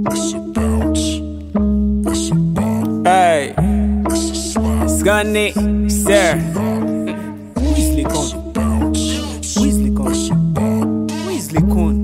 Hey, Skunny, sir. Weasley Con. Weasley Con. Weasley Con.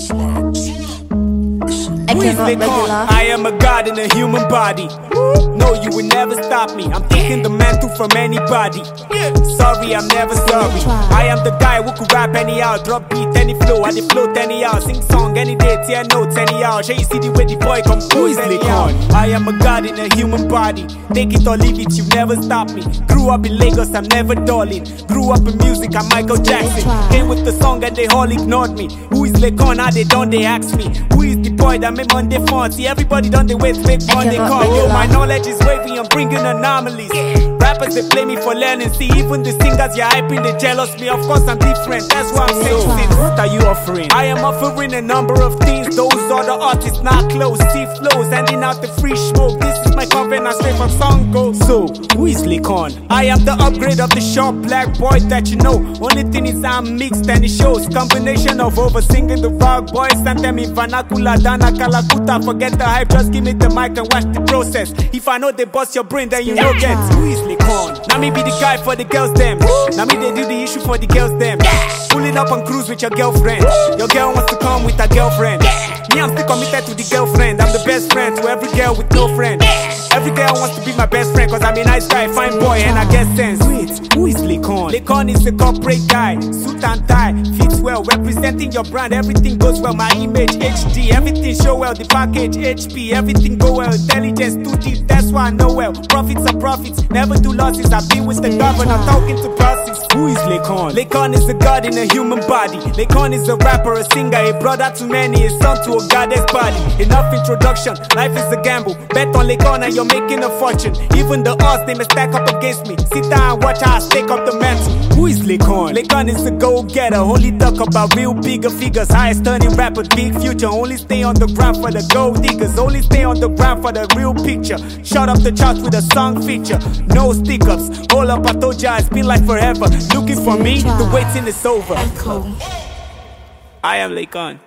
Weasley Con. I am a god in a human body. No, you will never stop me. I'm taking the mantle from anybody. Sorry, I'm never sorry. I am the guy who could rap anyhow, drop beat any flow, I dey float anyhow, sing song any day, tear notes anyhow. Shall you see the way the boy compose anyhow? I am a god in a human body. Take it or leave it, you never stop me. Grew up in Lagos, I'm never dulling. Grew up in music, I'm Michael Jackson. Came with the song and they all ignored me. Who is Lekon? How they done? They ask me. Who is the boy that made Monday fun? See everybody done they wait, make Monday call. Yo, my knowledge is wavy, I'm bringing anomalies. Rappers they play me for learning. See even the singers you're hyping, they jealous me. Of course I'm different, that's why I'm saying. What are you offering? I am offering a number of things. Those are the artists not close. See flows, handing out the free smoke. This is my covenant straight from Songo. So, who is Lekon? I am the upgrade of the short black boy that you know. Only thing is I'm mixed and it shows. Combination of over singing the rock boys and them in vernacular, Dana Kalakuta. Forget the hype, just give me the mic and watch the process. If I know they bust your brain, then you know get. Who is Lekon? Now me be the guy for the girls them. Now me they do the issue for the girls them. Pulling up on cruise with your girlfriend. Your girl wants to come with her girlfriend. Me, I'm still committed to the girlfriend. I'm the best friend to every girl with no friend. Every girl wants to be my best friend, cause I'm a nice guy, fine boy, and I get sense. Wait, who is Lekon? Lekon is a corporate guy, suit and tie, fits well, representing your brand, everything goes well. My image, HD, everything show well, the package, HP, everything go well. Intelligence, too deep, that's why I know well. Profits are profits, never do losses. I've been with the governor, talking to bosses. Who is Lekon? Lekon is a god in a human body. Lekon is a rapper, a singer, a brother to many, a son to a goddess body. Enough introduction, life is a gamble. Bet on Lekon and you're making a fortune. Even the odds, they may stack up against me. Sit down and watch how I stake up the mantle. Who is Lekon? Lekon is a go-getter. Only talk about real bigger figures. Highest turning rapper, big future. Only stay on the ground for the gold diggers. Only stay on the ground for the real picture. Shut up the charts with a song feature. No stick-ups. Hold up, I told ya it's been like forever. Looking for me, the waiting is over. I am Lekon.